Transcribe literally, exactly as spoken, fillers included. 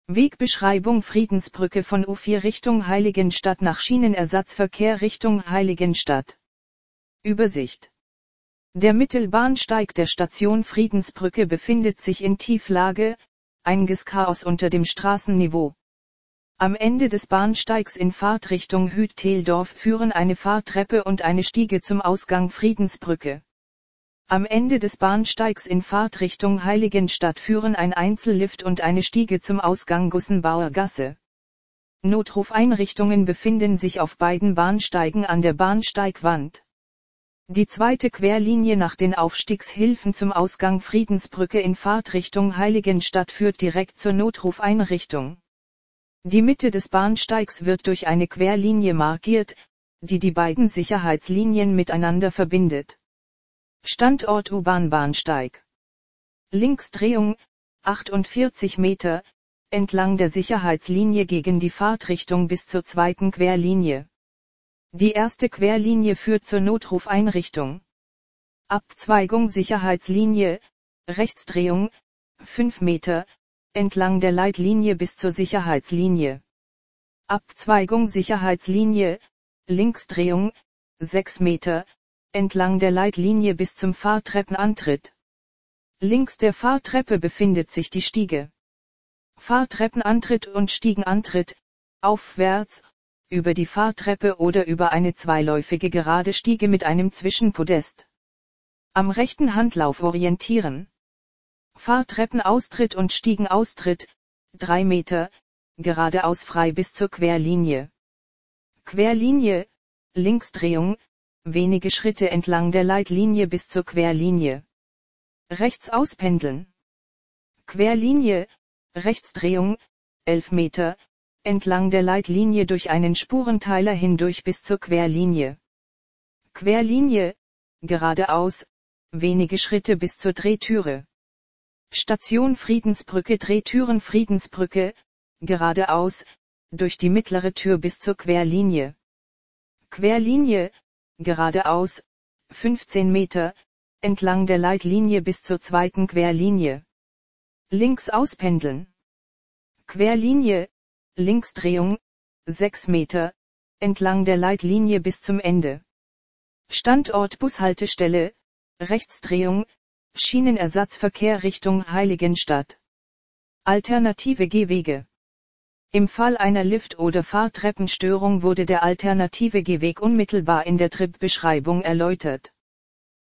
Wegbeschreibung Friedensbrücke von U vier Richtung Heiligenstadt nach Schienenersatzverkehr Richtung Heiligenstadt. Übersicht. Der Mittelbahnsteig der Station Friedensbrücke befindet sich in Tieflage, einiges Chaos unter dem Straßenniveau. Am Ende des Bahnsteigs in Fahrtrichtung Hüt-Teldorf führen eine Fahrtreppe und eine Stiege zum Ausgang Friedensbrücke. Am Ende des Bahnsteigs in Fahrtrichtung Heiligenstadt führen ein Einzellift und eine Stiege zum Ausgang Gussenbauer Gasse. Notrufeinrichtungen befinden sich auf beiden Bahnsteigen an der Bahnsteigwand. Die zweite Querlinie nach den Aufstiegshilfen zum Ausgang Friedensbrücke in Fahrtrichtung Heiligenstadt führt direkt zur Notrufeinrichtung. Die Mitte des Bahnsteigs wird durch eine Querlinie markiert, die die beiden Sicherheitslinien miteinander verbindet. Standort U-Bahn-Bahnsteig. Linksdrehung, achtundvierzig Meter, entlang der Sicherheitslinie gegen die Fahrtrichtung bis zur zweiten Querlinie. Die erste Querlinie führt zur Notrufeinrichtung. Abzweigung Sicherheitslinie, Rechtsdrehung, fünf Meter, entlang der Leitlinie bis zur Sicherheitslinie. Abzweigung Sicherheitslinie, Linksdrehung, sechs Meter, entlang der Leitlinie bis zum Fahrtreppenantritt. Links der Fahrtreppe befindet sich die Stiege. Fahrtreppenantritt und Stiegenantritt, aufwärts, über die Fahrtreppe oder über eine zweiläufige gerade Stiege mit einem Zwischenpodest. Am rechten Handlauf orientieren. Fahrtreppenaustritt und Stiegenaustritt, drei Meter, geradeaus frei bis zur Querlinie. Querlinie, Linksdrehung, wenige Schritte entlang der Leitlinie bis zur Querlinie. Rechts auspendeln. Querlinie, Rechtsdrehung, elf Meter, entlang der Leitlinie durch einen Spurenteiler hindurch bis zur Querlinie. Querlinie, geradeaus, wenige Schritte bis zur Drehtüre. Station Friedensbrücke Drehtüren Friedensbrücke, geradeaus, durch die mittlere Tür bis zur Querlinie. Querlinie, geradeaus, fünfzehn Meter, entlang der Leitlinie bis zur zweiten Querlinie. Links auspendeln. Querlinie, Linksdrehung, sechs Meter, entlang der Leitlinie bis zum Ende. Standort Bushaltestelle, Rechtsdrehung, Schienenersatzverkehr Richtung Heiligenstadt. Alternative Gehwege. Im Fall einer Lift- oder Fahrtreppenstörung wurde der alternative Gehweg unmittelbar in der Tripbeschreibung erläutert.